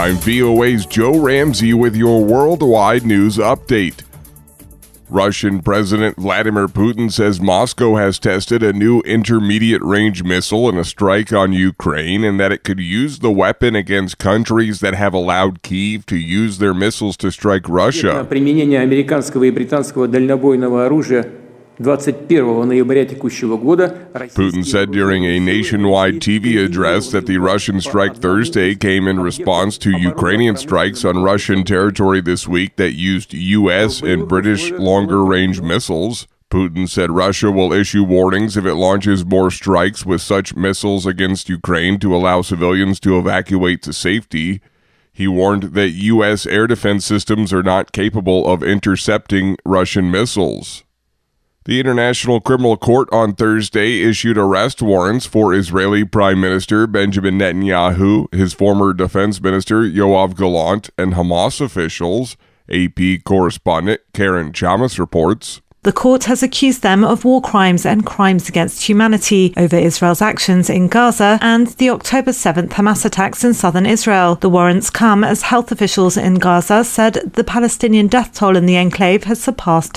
I'm VOA's Joe Ramsey with your worldwide news update. Russian President Vladimir Putin says Moscow has tested a new intermediate-range missile in a strike on Ukraine and that it could use the weapon against countries that have allowed Kyiv to use their missiles to strike Russia. Применение американского и британского дальнобойного оружия 21 ноября текущего года. Putin said during a nationwide TV address that the Russian strike Thursday came in response to Ukrainian strikes on Russian territory this week that used U.S. and British longer-range missiles. Putin said Russia will issue warnings if it launches more strikes with such missiles against Ukraine to allow civilians to evacuate to safety. He warned that U.S. air defense systems are not capable of intercepting Russian missiles. The International Criminal Court on Thursday issued arrest warrants for Israeli Prime Minister Benjamin Netanyahu, his former defense minister Yoav Gallant, and Hamas officials, AP correspondent Karen Chamas reports. The court has accused them of war crimes and crimes against humanity over Israel's actions in Gaza and the October 7th Hamas attacks in southern Israel. The warrants come as health officials in Gaza said the Palestinian death toll in the enclave has surpassed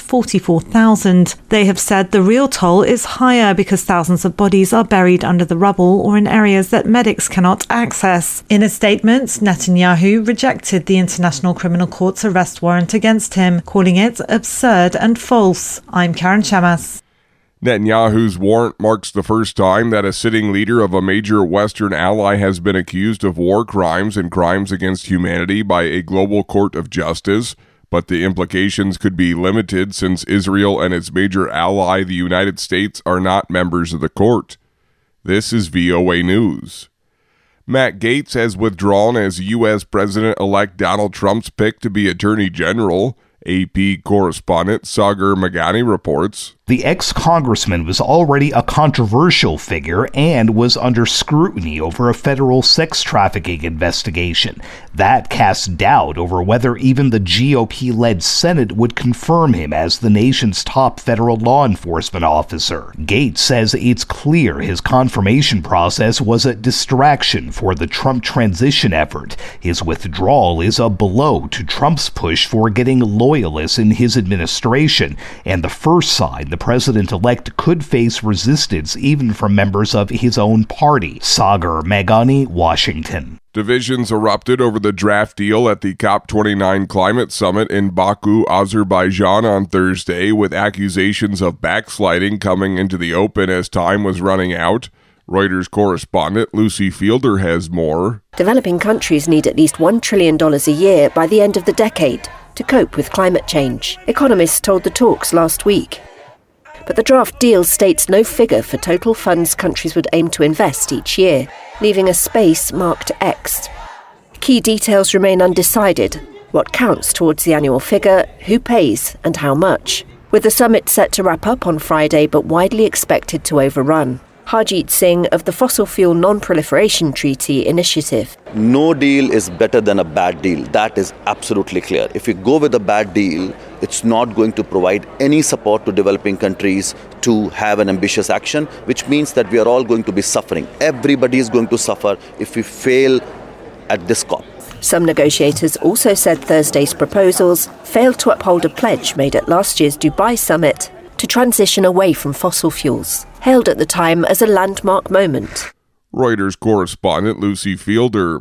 44,000. They have said the real toll is higher because thousands of bodies are buried under the rubble or in areas that medics cannot access. In a statement, Netanyahu rejected the International Criminal Court's arrest warrant against him, calling it absurd and false. I'm Karen Chamas. Netanyahu's warrant marks the first time that a sitting leader of a major Western ally has been accused of war crimes and crimes against humanity by a global court of justice, but the implications could be limited since Israel and its major ally, the United States, are not members of the court. This is VOA News. Matt Gaetz has withdrawn as U.S. President-elect Donald Trump's pick to be Attorney General. AP correspondent Sagar Meghani reports. The ex-congressman was already a controversial figure and was under scrutiny over a federal sex trafficking investigation. That cast doubt over whether even the GOP-led Senate would confirm him as the nation's top federal law enforcement officer. Gaetz says it's clear his confirmation process was a distraction for the Trump transition effort. His withdrawal is a blow to Trump's push for getting loyalists in his administration, and the first sign the president-elect could face resistance even from members of his own party. Sagar Meghani, Washington. Divisions erupted over the draft deal at the COP29 climate summit in Baku, Azerbaijan on Thursday, with accusations of backsliding coming into the open as time was running out. Reuters correspondent Lucy Fielder has more. Developing countries need at least $1 trillion a year by the end of the decade to cope with climate change, economists told the talks last week. But the draft deal states no figure for total funds countries would aim to invest each year, leaving a space marked X. Key details remain undecided: what counts towards the annual figure, who pays, and how much. With the summit set to wrap up on Friday but widely expected to overrun. Harjeet Singh of the Fossil Fuel Non-Proliferation Treaty Initiative. No deal is better than a bad deal. That is absolutely clear. If you go with a bad deal, it's not going to provide any support to developing countries to have an ambitious action, which means that we are all going to be suffering. Everybody is going to suffer if we fail at this COP. Some negotiators also said Thursday's proposals failed to uphold a pledge made at last year's Dubai summit to transition away from fossil fuels, hailed at the time as a landmark moment. Reuters correspondent Lucy Fielder.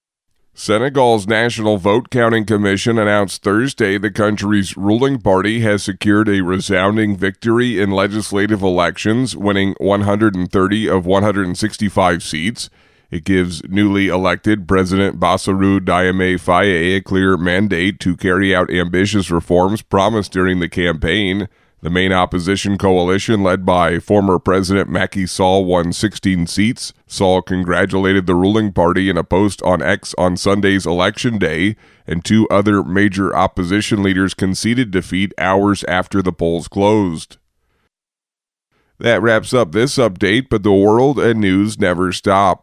Senegal's National Vote Counting Commission announced Thursday the country's ruling party has secured a resounding victory in legislative elections, winning 130 of 165 seats. It gives newly elected President Bassirou Diomaye Faye a clear mandate to carry out ambitious reforms promised during the campaign. The main opposition coalition, led by former President Macky Sall, won 16 seats. Sall congratulated the ruling party in a post on X on Sunday's election day, and two other major opposition leaders conceded defeat hours after the polls closed. That wraps up this update, but the world and news never stop.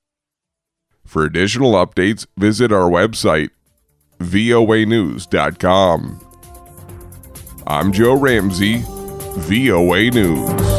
For additional updates, visit our website, voanews.com. I'm Joe Ramsey, VOA News.